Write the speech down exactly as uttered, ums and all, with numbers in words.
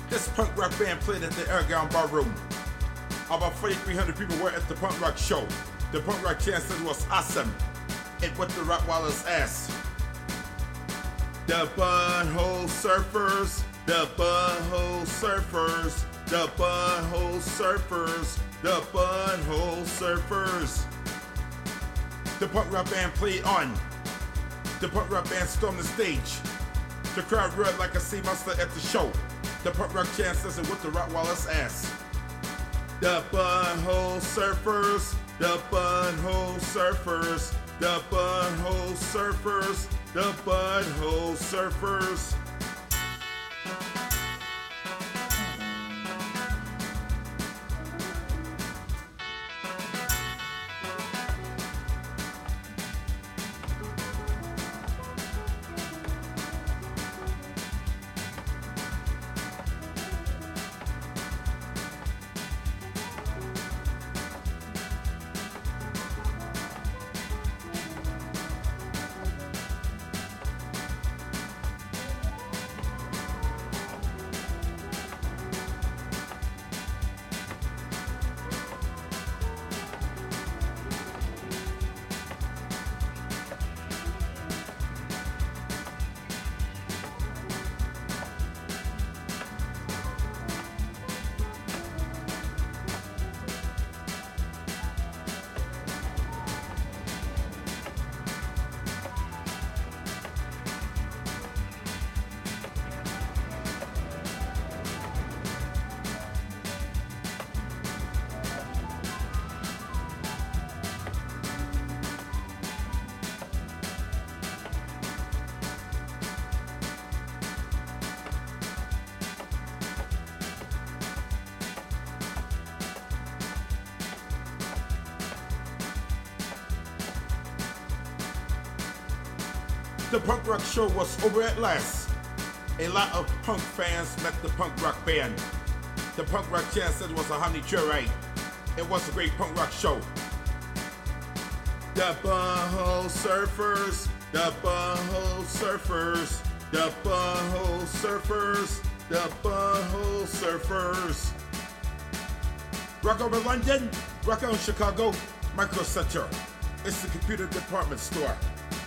This punk rock band played at the Airgown Ballroom. About forty-three hundred people were at the punk rock show. The punk rock chances was awesome. It whipped the Rottweiler's ass. The Butthole Surfers, the Butthole Surfers, the Butthole Surfers, the Butthole Surfers. The punk rock band played on. The punk rock band stormed the stage. The crowd roared like a sea monster at the show. The punk rock chances and whipped the Rottweiler's ass. The Butthole Surfers, the Butthole Surfers, the Butthole Surfers, the Butthole Surfers. The punk rock show was over at last. A lot of punk fans met the punk rock band. The punk rock chances was a honey joyride. It was a great punk rock show. The Butthole Surfers, the Butthole Surfers, the Butthole Surfers, the Butthole Surfers. Rock over London, rock on Chicago, Micro Center. It's the computer department store.